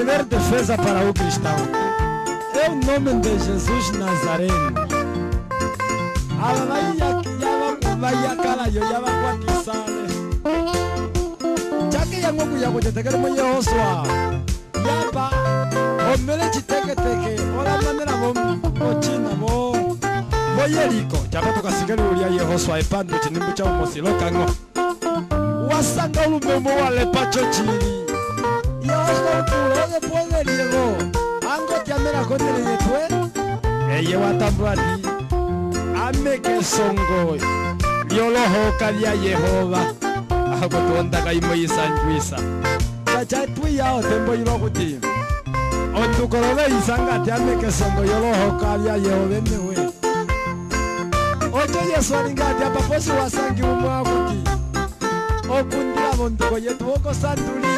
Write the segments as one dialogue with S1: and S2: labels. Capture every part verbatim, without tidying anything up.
S1: melhor defesa para o cristão é o nome de Jesus Nazareno. Alalaia vai akala yo yaba kwa kisale. Chake yango kuya kujetekele mwenye Yehoswa. Yaba omele chiteke teke ola manera bo mochina bo bo Yeriko. Chapa tukasigeli ulia Yehoswa epando chinimbu cha umosiloka ngo. Wasanga ulumemo wale pacho chini. Yehoswa ukulo de puede liego. Ango tiamera kote liyetwe. Eye watambwadi. Ameke songo Yoloho kalia Yehova Ako tuonda kaimo yisanjuisa Kacha tuya o tembo yilokuti Ondu korove isangati ameke songo Yoloho kalia Yehova mewe Ocho Yesu alingati apaposi wasangi umwakuti Okundila bonduko yetu oko santuli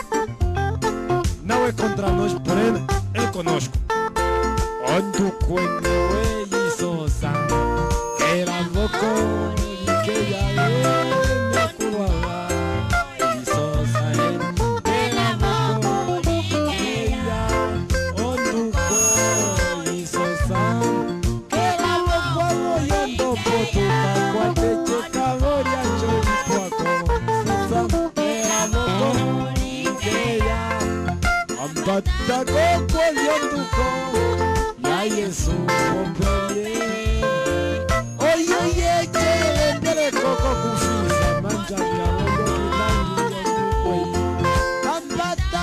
S1: Nawe contra nos por él, él conozco Ondu kwenyewe yisosa Era loco y que ya me curaba y sosa él. Era loco y que ya onduco y sosa. Era loco moyendo potuta cuate checa gloria choripuaco sosa. Era loco y que ya ambata coco y onduco ya Yesu pomperie. Oye, que le coco kufisa manja karoyo kitangi yonduko ambata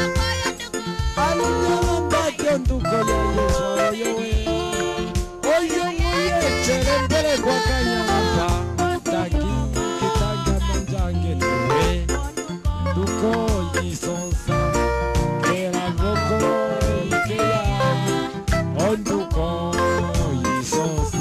S1: alunya ambata yonduko ya Yesu ayowe oye oye chere kwa kanyamba taki kitanga manja ngewe duko yisonsa kera roko ikeya onduko yisonsa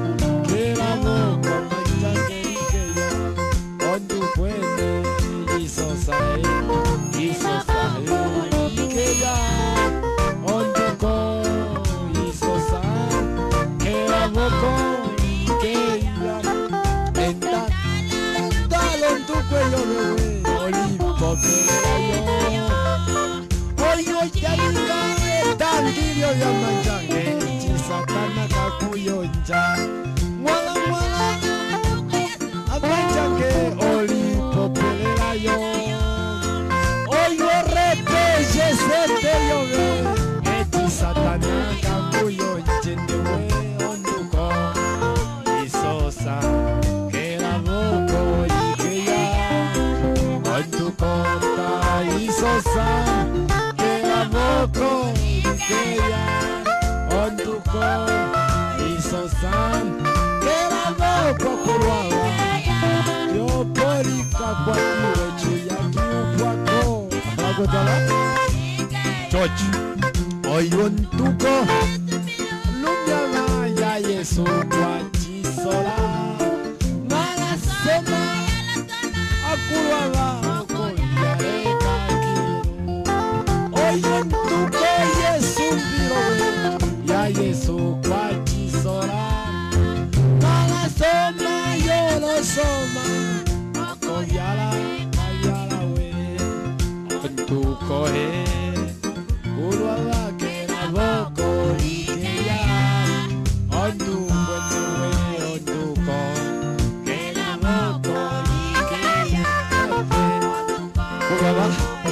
S1: Mwala mwala amanjange oli popelera yo oyo repeje sete yo eti satana kakuyo njendewe onduko isosa kera boko ikeya onduko ta isosa kera boko ikeya onduko isosa kera boko kurwala yo polika kwa kiwechu ya kiukwako agotala George oyontuko lumyama ya Yesu kwa chisola nala sema akurwala koyareka kiru oyontuko Yesu mbirowe ya Yesu kwa chisola nala soma yolo soma akoyala kayala we ontuko he urwala kera boko ikeya ontuko newe ontuko kera boko ikeya urwala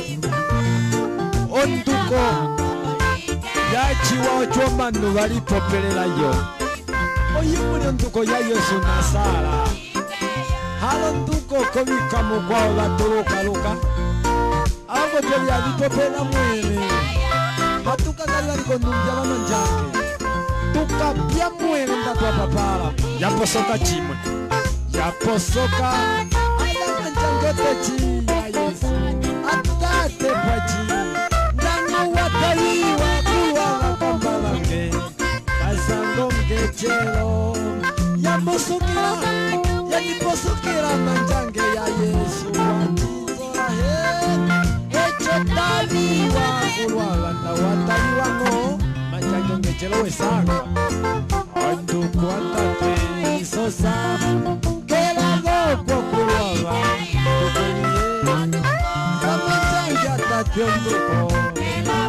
S1: ontuko yachiwa ochomanu bali popelera yo oyimuli ontuko ya Yesu nasala halo ntuko komika mukwao batulukaluka abo tebya bitopela mwene batuka kali kondumbya bamanjange tukapya mwene ndatwa papala yaposoka chimwe yaposoka ayamanjange techi ya Yesu atate pachi ndanu wataliwa kuwa kambalake kazango mkechelo yaposokera yaniposokera manjange ya Yesu watizora he echotaliwa kulwala na wataliwa ngo manjange ngechelo wesaka onduko atate isosa kera goko kulwala tukulie manjange atate onduko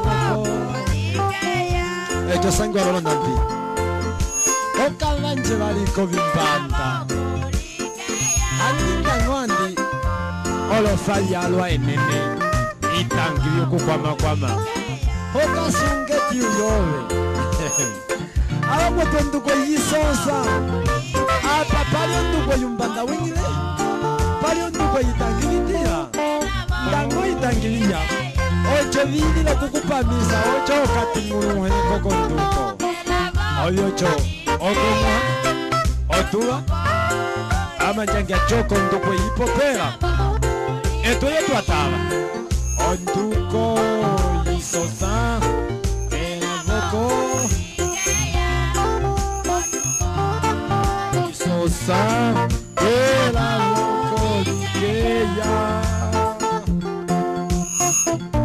S1: ojo sangu alolo nambi okabanje baliko bimbanda andinga ngwandi olofaya alwa enene itangiri okukwama kwama okasunge tiuyobe abamwe tonduko yisosa apa pali onduko yumbanda wingile pali onduko yitangilitira ndango yitangiliya ocho vilile kukupamisa ocho okatinguluhe kokonduko oyocho okumwa otuba amanjangi achoko onduko yipopera eto yetu ataba onduko yisosa enavoko yisosa enavoko dikeya